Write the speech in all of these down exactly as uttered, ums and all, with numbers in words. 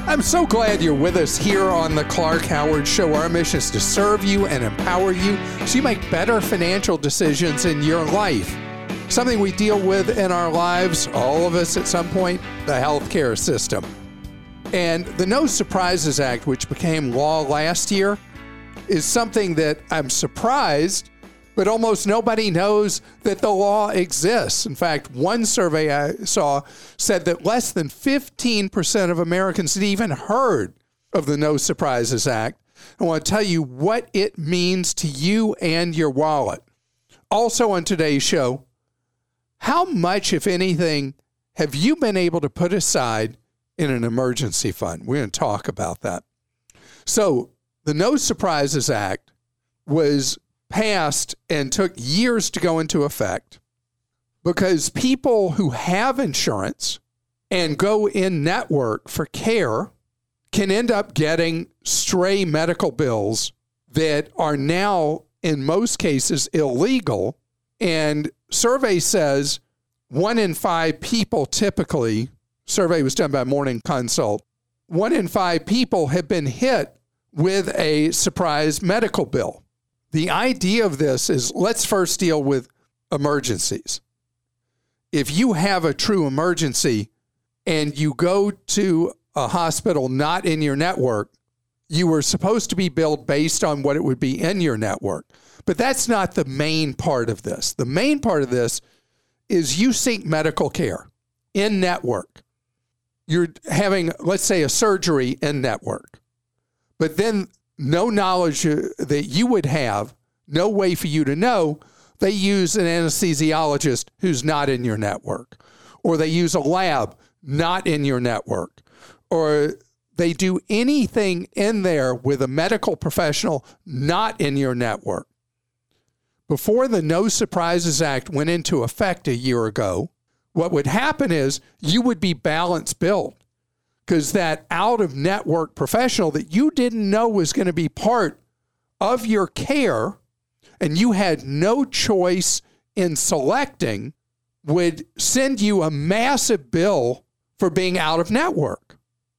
I'm so glad you're with us here on the Clark Howard Show. Our mission is to serve you and empower you so you make better financial decisions in your life. Something we deal with in our lives, all of us at some point, the healthcare system. And the No Surprises Act, which became law last year, is something that I'm surprised, but almost nobody knows that the law exists. In fact, one survey I saw said that less than fifteen percent of Americans had even heard of the No Surprises Act. I want to tell you what it means to you and your wallet. Also on today's show, how much, if anything, have you been able to put aside in an emergency fund? We're going to talk about that. So the No Surprises Act was passed and took years to go into effect because people who have insurance and go in network for care can end up getting stray medical bills that are now, in most cases, illegal. And survey says one in five people typically, survey was done by Morning Consult, one in five people have been hit with a surprise medical bill. The idea of this is, let's first deal with emergencies. If you have a true emergency and you go to a hospital not in your network, you were supposed to be billed based on what it would be in your network. But that's not the main part of this. The main part of this is you seek medical care in network. You're having, let's say, a surgery in network. But then no knowledge that you would have, no way for you to know, they use an anesthesiologist who's not in your network. Or they use a lab not in your network. Or they do anything in there with a medical professional not in your network. Before the No Surprises Act went into effect a year ago, what would happen is you would be balance billed because that out-of-network professional that you didn't know was going to be part of your care and you had no choice in selecting would send you a massive bill for being out of network.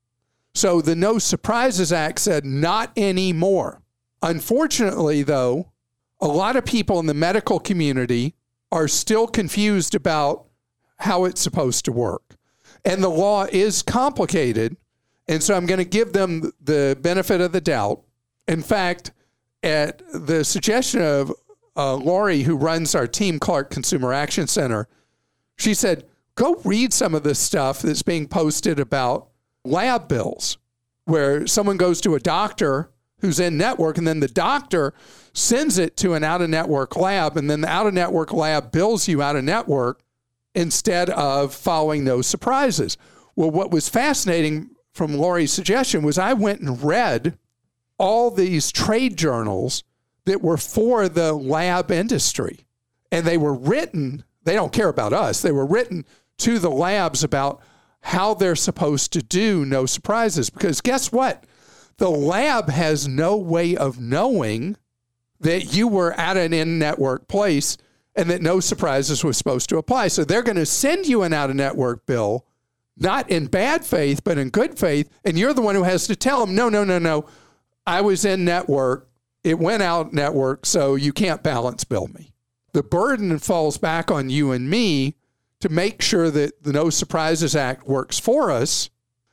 So the No Surprises Act said not anymore. Unfortunately, though, a lot of people in the medical community are still confused about how it's supposed to work. And the law is complicated, and so I'm going to give them the benefit of the doubt. In fact, at the suggestion of uh, Lori, who runs our Team Clark Consumer Action Center, she said, go read some of the stuff that's being posted about lab bills, where someone goes to a doctor who's in network, and then the doctor sends it to an out-of-network lab, and then the out-of-network lab bills you out-of-network instead of following those surprises. Well, what was fascinating from Lori's suggestion was I went and read all these trade journals that were for the lab industry. And they were written, they don't care about us, they were written to the labs about how they're supposed to do no surprises. Because guess what? The lab has no way of knowing that you were at an in-network place and that no surprises was supposed to apply. So they're going to send you an out-of-network bill, not in bad faith, but in good faith, and you're the one who has to tell them, no, no, no, no, I was in network, it went out network, so you can't balance bill me. The burden falls back on you and me to make sure that the No Surprises Act works for us,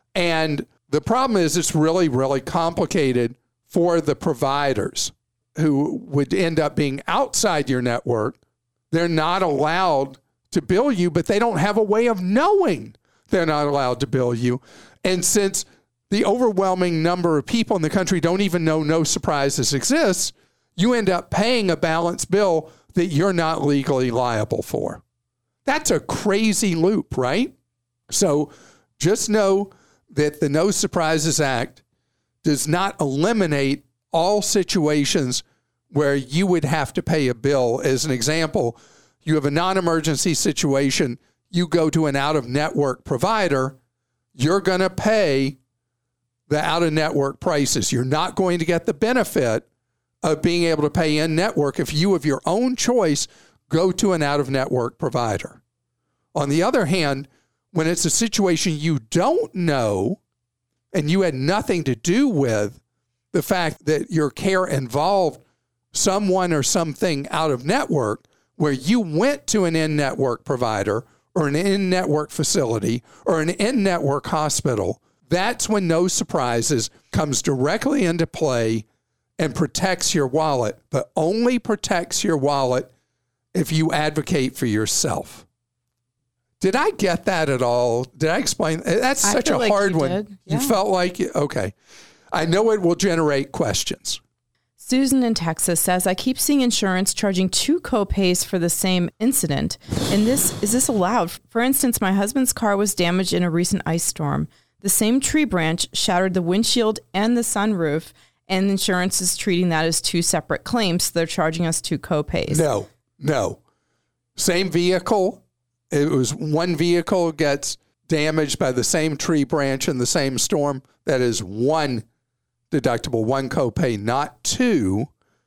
and the problem is it's really, really complicated for the providers who would end up being outside your network. They're not allowed to bill you, but they don't have a way of knowing they're not allowed to bill you. And since the overwhelming number of people in the country don't even know no surprises exists, you end up paying a balance bill that you're not legally liable for. That's a crazy loop, right? So just know that the No Surprises Act does not eliminate all situations where you would have to pay a bill. As an example, you have a non-emergency situation, you go to an out-of-network provider, you're going to pay the out-of-network prices. You're not going to get the benefit of being able to pay in-network if you, of your own choice, go to an out-of-network provider. On the other hand, when it's a situation you don't know and you had nothing to do with the fact that your care involved someone or something out of network, where you went to an in-network provider or an in-network facility or an in-network hospital, that's when No Surprises comes directly into play and protects your wallet, but only protects your wallet if you advocate for yourself. Did I get that at all? Did I explain? That's I such a like hard you one. did. Yeah. You felt like, okay. I know it will generate questions. Susan in Texas says, I keep seeing insurance charging two copays for the same incident. And this is this allowed? For instance, my husband's car was damaged in a recent ice storm. The same tree branch shattered the windshield and the sunroof, and insurance is treating that as two separate claims. So they're charging us two copays. No, no. Same vehicle. It was one vehicle gets damaged by the same tree branch in the same storm. That is one deductible, one copay, not two.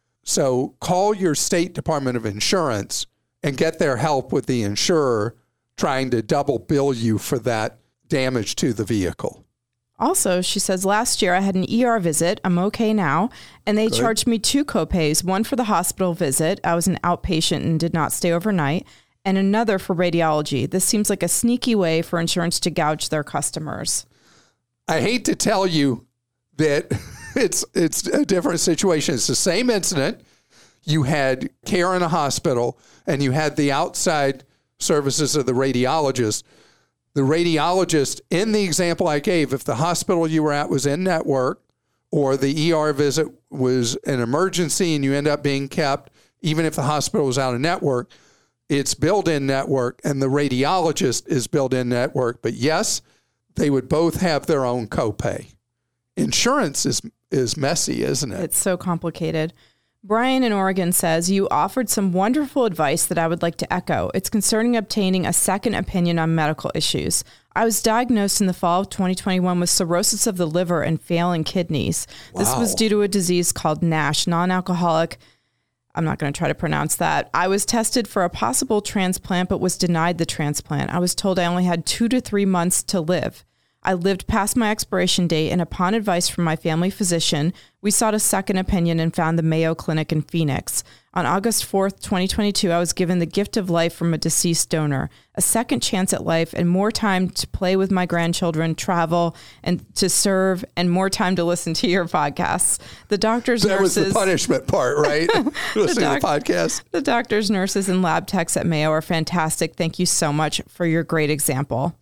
So call your state Department of Insurance and get their help with the insurer trying to double bill you for that damage to the vehicle. Also, she says, last year I had an E R visit. I'm okay now. And they Good. charged me two copays, one for the hospital visit. I was an outpatient and did not stay overnight, and another for radiology. This seems like a sneaky way for insurance to gouge their customers. I hate to tell you that it's it's a different situation. It's the same incident. You had care in a hospital, and you had the outside services of the radiologist. The radiologist, in the example I gave, if the hospital you were at was in network, or the E R visit was an emergency and you end up being kept, even if the hospital was out of network, it's billed in network, and the radiologist is billed in network. But yes, they would both have their own copay. Insurance is is messy, isn't it? It's so complicated. Brian in Oregon says, you offered some wonderful advice that I would like to echo. It's concerning obtaining a second opinion on medical issues. I was diagnosed in the fall of twenty twenty-one with cirrhosis of the liver and failing kidneys. Wow. This was due to a disease called NASH, non-alcoholic. I'm not going to try to pronounce that. I was tested for a possible transplant, but was denied the transplant. I was told I only had two to three months to live. I lived past my expiration date, and upon advice from my family physician, we sought a second opinion and found the Mayo Clinic in Phoenix. On August fourth, twenty twenty-two, I was given the gift of life from a deceased donor, a second chance at life, and more time to play with my grandchildren, travel, and to serve, and more time to listen to your podcasts. The doctors, that nurses... That was the punishment part, right? Listening doc- to the podcast. The doctors, nurses, and lab techs at Mayo are fantastic. Thank you so much for your great example.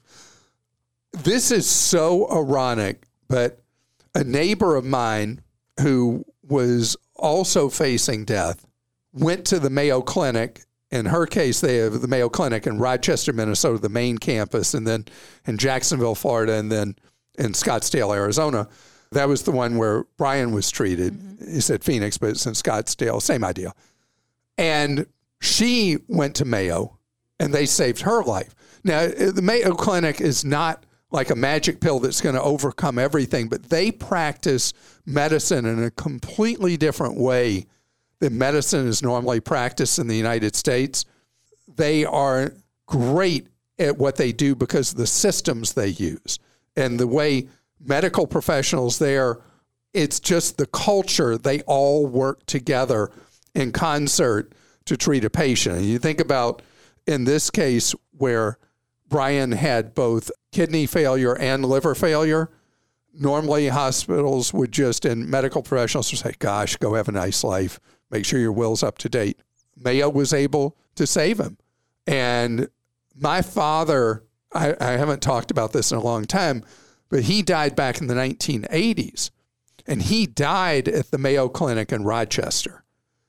This is so ironic, but a neighbor of mine who was also facing death went to the Mayo Clinic. In her case, they have the Mayo Clinic in Rochester, Minnesota, the main campus, and then in Jacksonville, Florida, and then in Scottsdale, Arizona. That was the one where Brian was treated. Mm-hmm. He said Phoenix, but it's in Scottsdale, same idea. And she went to Mayo, and they saved her life. Now, the Mayo Clinic is not like a magic pill that's going to overcome everything, but they practice medicine in a completely different way than medicine is normally practiced in the United States. They are great at what they do because of the systems they use and the way medical professionals there, it's just the culture. They all work together in concert to treat a patient. And you think about, in this case, where Brian had both kidney failure and liver failure. Normally, hospitals would just, and medical professionals would say, gosh, go have a nice life. Make sure your will's up to date. Mayo was able to save him. And my father, I, I haven't talked about this in a long time, but he died back in the nineteen eighties. And he died at the Mayo Clinic in Rochester.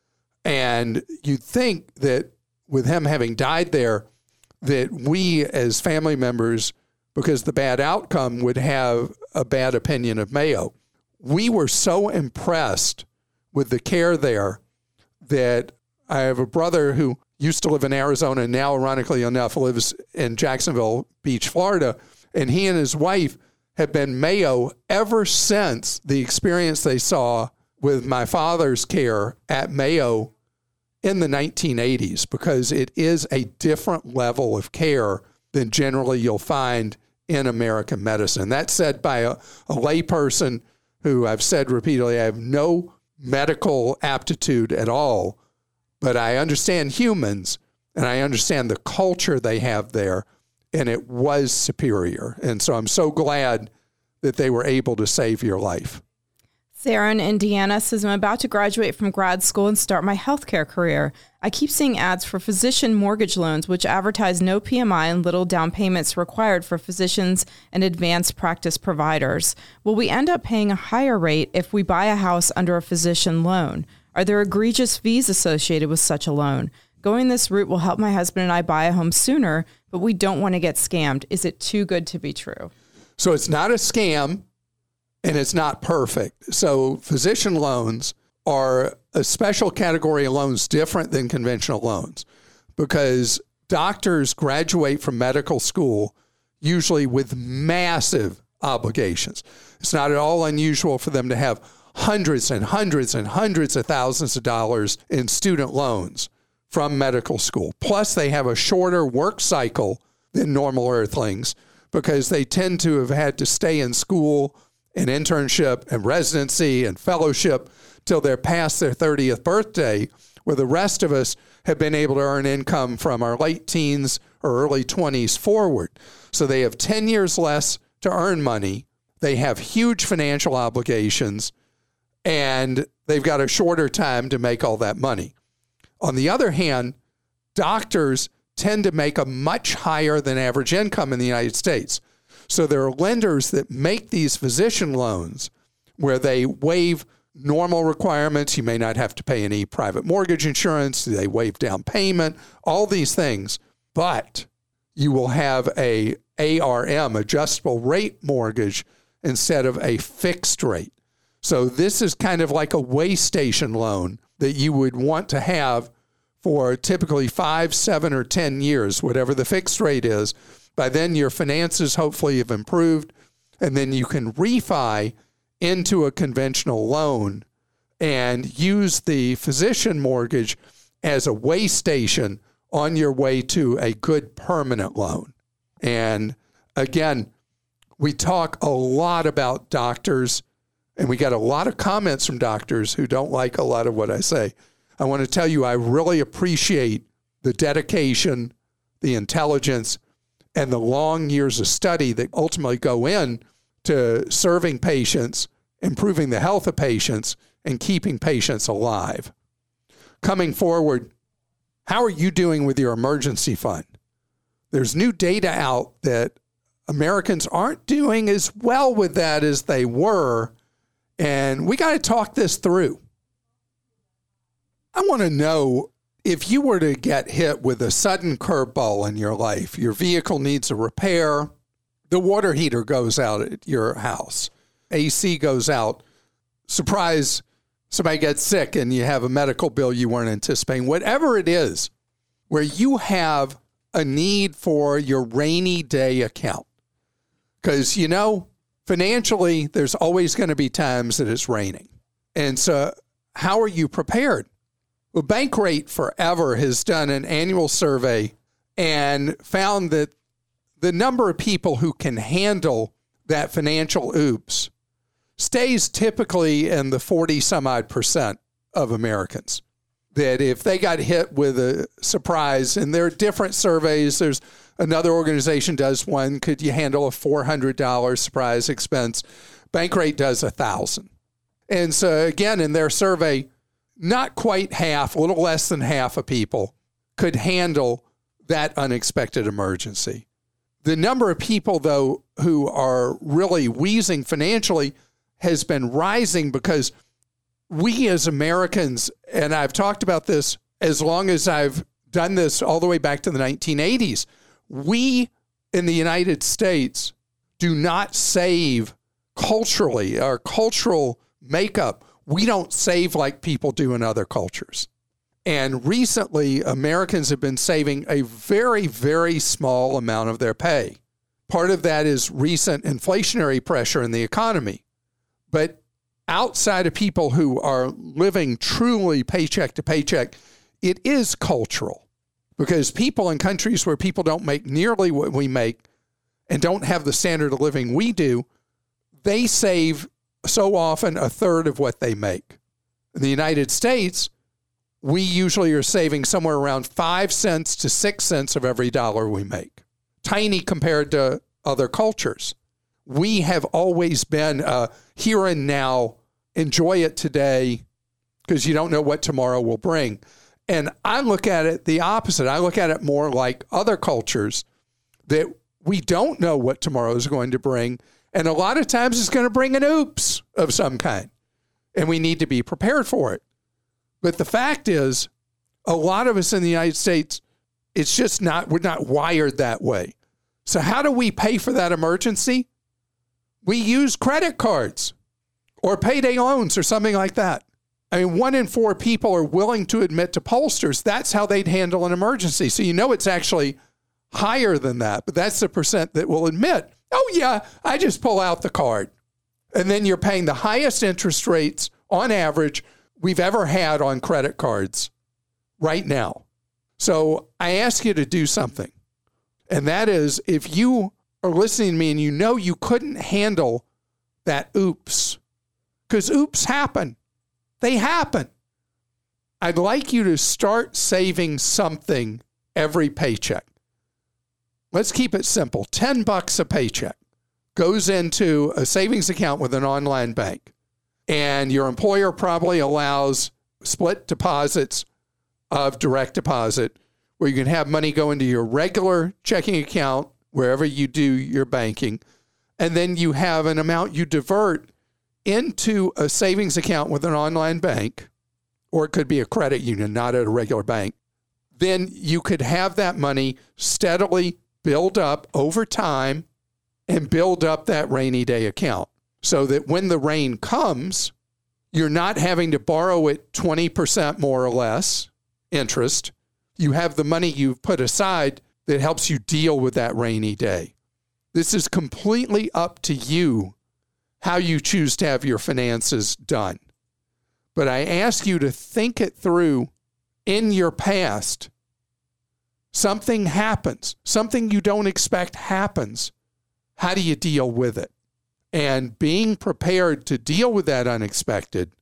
And you'd think that with him having died there, that we as family members, because the bad outcome, would have a bad opinion of Mayo. We were so impressed with the care there that I have a brother who used to live in Arizona and now, ironically enough, lives in Jacksonville Beach, Florida. And he and his wife have been Mayo ever since the experience they saw with my father's care at Mayo in the nineteen eighties, because it is a different level of care than generally you'll find in American medicine. That's said by a, a layperson who I've said repeatedly, I have no medical aptitude at all, but I understand humans and I understand the culture they have there, and it was superior. And so I'm so glad that they were able to save your life. Sarah in Indiana says, I'm about to graduate from grad school and start my healthcare career. I keep seeing ads for physician mortgage loans, which advertise no P M I and little down payments required for physicians and advanced practice providers. Will we end up paying a higher rate if we buy a house under a physician loan? Are there egregious fees associated with such a loan? Going this route will help my husband and I buy a home sooner, but we don't want to get scammed. Is it too good to be true? So it's not a scam. And it's not perfect. So physician loans are a special category of loans different than conventional loans because doctors graduate from medical school usually with massive obligations. It's not at all unusual for them to have hundreds and hundreds and hundreds of thousands of dollars in student loans from medical school. Plus, they have a shorter work cycle than normal earthlings because they tend to have had to stay in school and internship and residency and fellowship till they're past their thirtieth birthday, where the rest of us have been able to earn income from our late teens or early twenties forward. So they have ten years less to earn money. They have huge financial obligations, and they've got a shorter time to make all that money. On the other hand, doctors tend to make a much higher than average income in the United States. So there are lenders that make these physician loans where they waive normal requirements. You may not have to pay any private mortgage insurance. They waive down payment, all these things. But you will have a A R M, adjustable rate mortgage, instead of a fixed rate. So this is kind of like a way station loan that you would want to have for typically five, seven, or ten years, whatever the fixed rate is. By then, your finances hopefully have improved, and then you can refi into a conventional loan and use the physician mortgage as a way station on your way to a good permanent loan. And again, we talk a lot about doctors, and we got a lot of comments from doctors who don't like a lot of what I say. I want to tell you, I really appreciate the dedication, the intelligence, and the long years of study that ultimately go in to serving patients, improving the health of patients, and keeping patients alive. Coming forward, how are you doing with your emergency fund? There's new data out that Americans aren't doing as well with that as they were, and we got to talk this through. I want to know, if you were to get hit with a sudden curveball in your life, your vehicle needs a repair, the water heater goes out at your house, A C goes out, surprise, somebody gets sick and you have a medical bill you weren't anticipating, whatever it is, where you have a need for your rainy day account. Because, you know, financially, there's always going to be times that it's raining. And so how are you prepared? Well, Bankrate forever has done an annual survey and found that the number of people who can handle that financial oops stays typically in the forty some odd percent of Americans. That if they got hit with a surprise, and there are different surveys, there's another organization does one, could you handle a four hundred dollars surprise expense? Bankrate does one thousand dollars. And so again, in their survey, not quite half, a little less than half of people could handle that unexpected emergency. The number of people, though, who are really wheezing financially has been rising because we as Americans, and I've talked about this as long as I've done this all the way back to the nineteen eighties, we in the United States do not save culturally. Our cultural makeup, we don't save like people do in other cultures. And recently, Americans have been saving a very, very small amount of their pay. Part of that is recent inflationary pressure in the economy. But outside of people who are living truly paycheck to paycheck, it is cultural. Because people in countries where people don't make nearly what we make and don't have the standard of living we do, they save so often a third of what they make. In the United States, we usually are saving somewhere around five cents to six cents of every dollar we make. Tiny compared to other cultures. We have always been uh, here and now, enjoy it today because you don't know what tomorrow will bring. And I look at it the opposite. I look at it more like other cultures that we don't know what tomorrow is going to bring. And a lot of times it's going to bring an oops of some kind. And we need to be prepared for it. But the fact is, a lot of us in the United States, it's just not, we're not wired that way. So how do we pay for that emergency? We use credit cards or payday loans or something like that. I mean, one in four people are willing to admit to pollsters that's how they'd handle an emergency. So you know it's actually higher than that, but that's the percent that will admit, oh yeah, I just pull out the card. And then you're paying the highest interest rates on average we've ever had on credit cards right now. So I ask you to do something. And that is, if you are listening to me and you know you couldn't handle that oops, because oops happen. They happen. I'd like you to start saving something every paycheck. Let's keep it simple. ten bucks a paycheck goes into a savings account with an online bank. And your employer probably allows split deposits of direct deposit where you can have money go into your regular checking account wherever you do your banking. And then you have an amount you divert into a savings account with an online bank, or it could be a credit union, not at a regular bank. Then you could have that money steadily build up over time and build up that rainy day account so that when the rain comes, you're not having to borrow it twenty percent more or less interest. You have the money you've put aside that helps you deal with that rainy day. This is completely up to you how you choose to have your finances done. But I ask you to think it through. In your past, something happens, something you don't expect happens. How do you deal with it? And being prepared to deal with that unexpected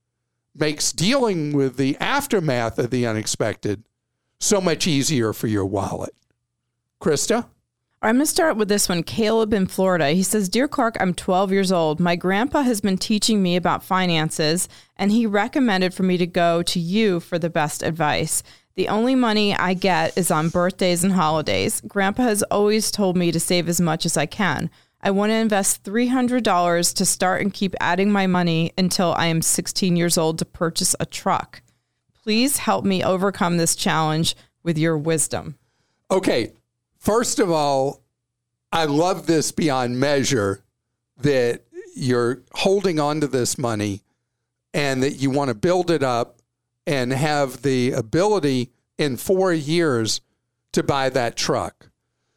makes dealing with the aftermath of the unexpected so much easier for your wallet. Krista? I'm going to start with this one. Caleb in Florida. He says, Dear Clark, I'm twelve years old. My grandpa has been teaching me about finances, and he recommended for me to go to you for the best advice. The only money I get is on birthdays and holidays. Grandpa has always told me to save as much as I can. I want to invest three hundred dollars to start and keep adding my money until I am sixteen years old to purchase a truck. Please help me overcome this challenge with your wisdom. Okay. First of all, I love this beyond measure that you're holding on to this money and that you want to build it up and have the ability in four years to buy that truck.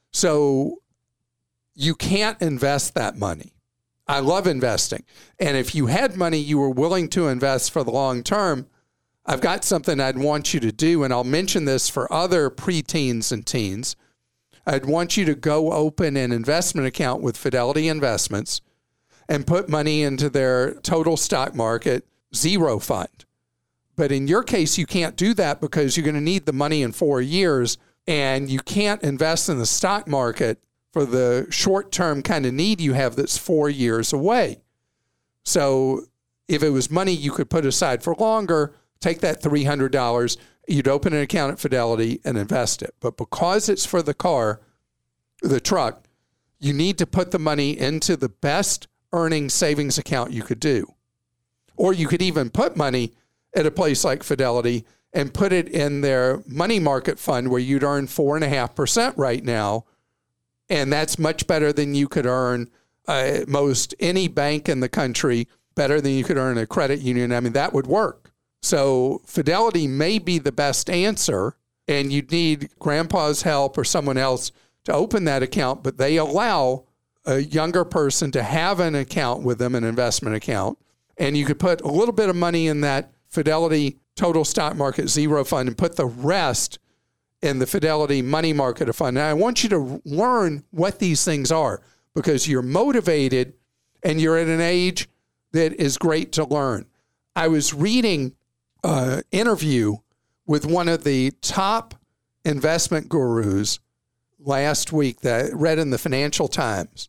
So you can't invest that money. I love investing. And if you had money you were willing to invest for the long term, I've got something I'd want you to do, and I'll mention this for other preteens and teens. I'd want you to go open an investment account with Fidelity Investments and put money into their total stock market zero fund. But in your case, you can't do that because you're going to need the money in four years, and you can't invest in the stock market for the short-term kind of need you have that's four years away. So if it was money you could put aside for longer, take that three hundred dollars, you'd open an account at Fidelity and invest it. But because it's for the car, the truck, you need to put the money into the best earning savings account you could do. Or you could even put money at a place like Fidelity and put it in their money market fund where you'd earn four point five percent right now. And that's much better than you could earn uh, most any bank in the country, better than you could earn a credit union. I mean, that would work. So Fidelity may be the best answer, and you'd need grandpa's help or someone else to open that account, but they allow a younger person to have an account with them, an investment account, and you could put a little bit of money in that Fidelity Total Stock Market Zero Fund and put the rest in the Fidelity Money Market Fund. And I want you to learn what these things are because you're motivated and you're at an age that is great to learn. I was reading an interview with one of the top investment gurus last week that I read in the Financial Times.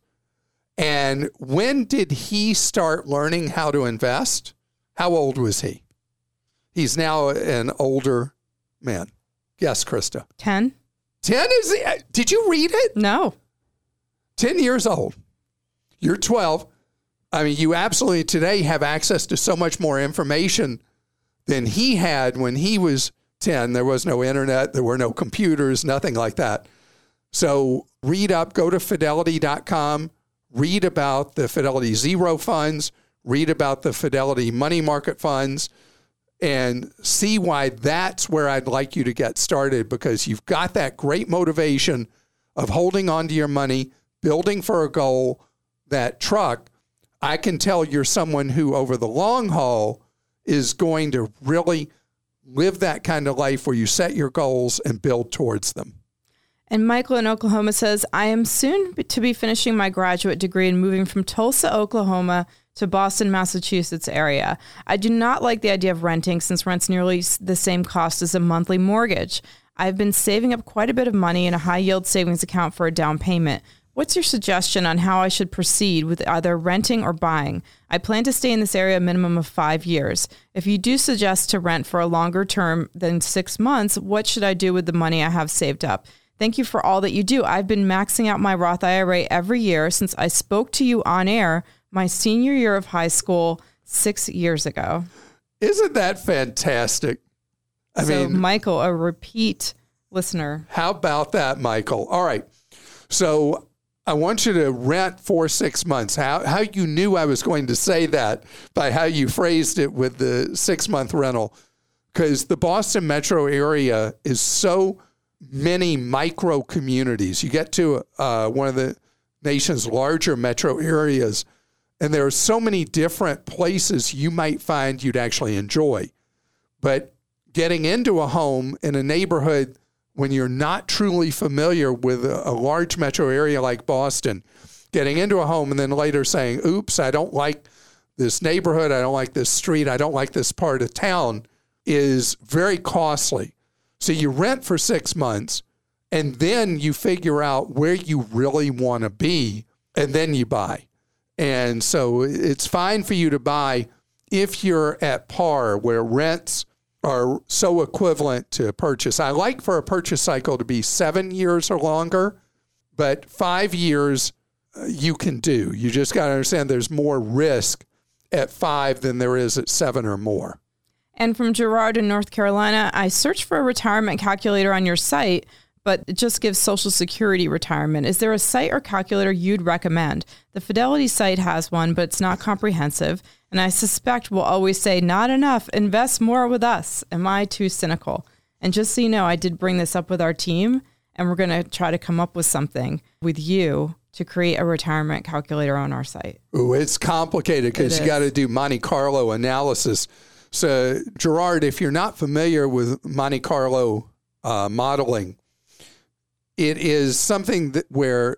And when did he start learning how to invest? How old was he? He's now an older man. Yes, Krista. ten. ten is, did you read it? No. ten years old. You're twelve. I mean, you absolutely today have access to so much more information than he had when he was ten. There was no internet. There were no computers, nothing like that. So read up, go to fidelity dot com, read about the Fidelity Zero funds, read about the Fidelity Money Market funds, and see why that's where I'd like you to get started because you've got that great motivation of holding on to your money, building for a goal, that truck. I can tell you're someone who over the long haul is going to really live that kind of life where you set your goals and build towards them. And Michael in Oklahoma says, I am soon to be finishing my graduate degree and moving from Tulsa, Oklahoma to Boston, Massachusetts area. I do not like the idea of renting since rent's nearly the same cost as a monthly mortgage. I've been saving up quite a bit of money in a high yield savings account for a down payment. What's your suggestion on how I should proceed with either renting or buying? I plan to stay in this area a minimum of five years. If you do suggest to rent for a longer term than six months, what should I do with the money I have saved up? Thank you for all that you do. I've been maxing out my Roth I R A every year since I spoke to you on air my senior year of high school six years ago. Isn't that fantastic? I so, mean, Michael, a repeat listener. How about that, Michael? All right. So I want you to rent for six months. How how you knew I was going to say that by how you phrased it with the six-month rental, because the Boston metro area is so many micro communities. You get to uh, one of the nation's larger metro areas, and there are so many different places you might find you'd actually enjoy. But getting into a home in a neighborhood when you're not truly familiar with a, a large metro area like Boston, getting into a home and then later saying, oops, I don't like this neighborhood, I don't like this street, I don't like this part of town, is very costly. So you rent for six months, and then you figure out where you really want to be, and then you buy. And so it's fine for you to buy if you're at par, where rents are so equivalent to a purchase. I like for a purchase cycle to be seven years or longer, but five years uh, you can do. You just got to understand there's more risk at five than there is at seven or more. And from Gerard in North Carolina, I searched for a retirement calculator on your site, but it just gives Social Security retirement. Is there a site or calculator you'd recommend? The Fidelity site has one, but it's not comprehensive. And I suspect we'll always say, not enough, invest more with us. Am I too cynical? And just so you know, I did bring this up with our team, and we're going to try to come up with something with you to create a retirement calculator on our site. Ooh, it's complicated because you got to do Monte Carlo analysis. So, Gerard, if you're not familiar with Monte Carlo uh, modeling, it is something that where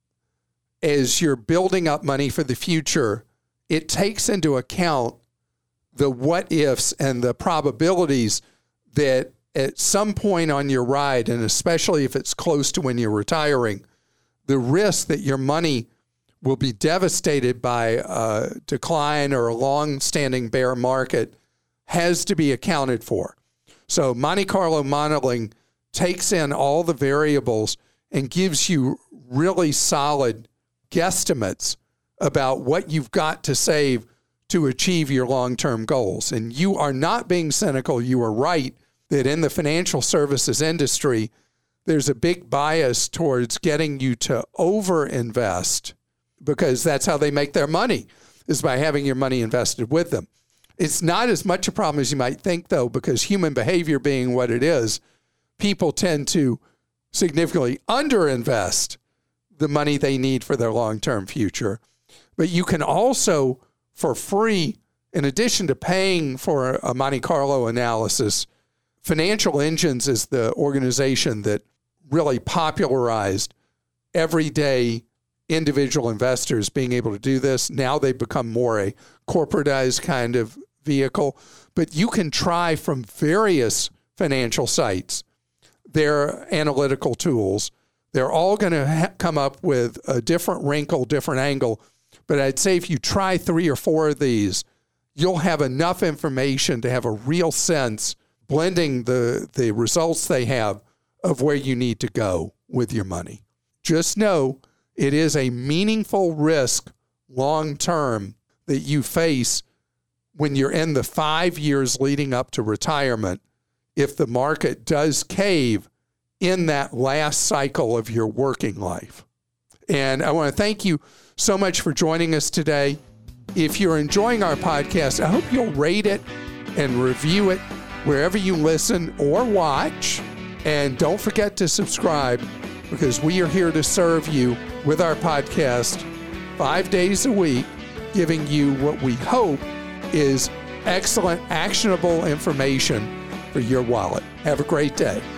as you're building up money for the future, it takes into account the what ifs and the probabilities that at some point on your ride, and especially if it's close to when you're retiring, the risk that your money will be devastated by a decline or a long-standing bear market has to be accounted for. So Monte Carlo modeling takes in all the variables and gives you really solid guesstimates about what you've got to save to achieve your long-term goals. And you are not being cynical. You are right that in the financial services industry, there's a big bias towards getting you to over-invest because that's how they make their money, is by having your money invested with them. It's not as much a problem as you might think, though, because human behavior being what it is, people tend to significantly underinvest the money they need for their long-term future. But you can also, for free, in addition to paying for a Monte Carlo analysis, Financial Engines is the organization that really popularized everyday individual investors being able to do this. Now they've become more a corporatized kind of vehicle, but you can try from various financial sites their analytical tools. They're all going to ha- come up with a different wrinkle, different angle. But I'd say if you try three or four of these, you'll have enough information to have a real sense, blending the, the results they have, of where you need to go with your money. Just know it is a meaningful risk long term that you face when you're in the five years leading up to retirement if the market does cave in that last cycle of your working life. And I want to thank you so much for joining us today. If you're enjoying our podcast, I hope you'll rate it and review it wherever you listen or watch. And don't forget to subscribe, because we are here to serve you with our podcast five days a week, giving you what we hope is excellent, actionable information for your wallet. Have a great day.